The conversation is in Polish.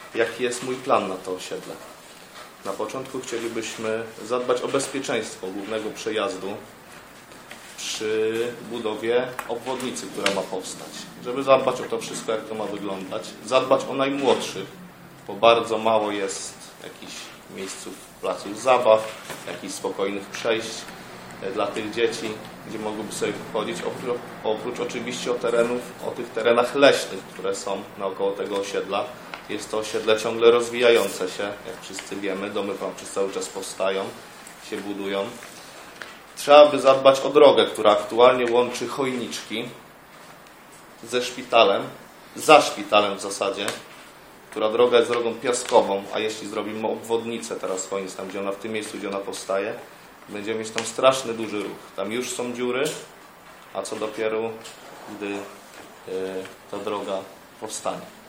jaki jest mój plan na to osiedle. Na początku chcielibyśmy zadbać o bezpieczeństwo głównego przejazdu przy budowie obwodnicy, która ma powstać. Żeby zadbać o to wszystko, jak to ma wyglądać. Zadbać o najmłodszych, bo bardzo mało jest jakichś miejsców, placów zabaw, jakichś spokojnych przejść dla tych dzieci, gdzie mogłyby sobie chodzić, oprócz oczywiście o tych terenach leśnych, które są naokoło tego osiedla. Jest to osiedle ciągle rozwijające się, jak wszyscy wiemy, domy tam przez cały czas powstają, się budują. Trzeba by zadbać o drogę, która aktualnie łączy Chojniczki ze szpitalem, za szpitalem w zasadzie, która droga jest drogą piaskową, a jeśli zrobimy obwodnicę teraz Chojnic, tam gdzie ona, w tym miejscu, gdzie ona powstaje, będziemy mieć tam straszny duży ruch. Tam już są dziury, a co dopiero, gdy ta droga powstanie.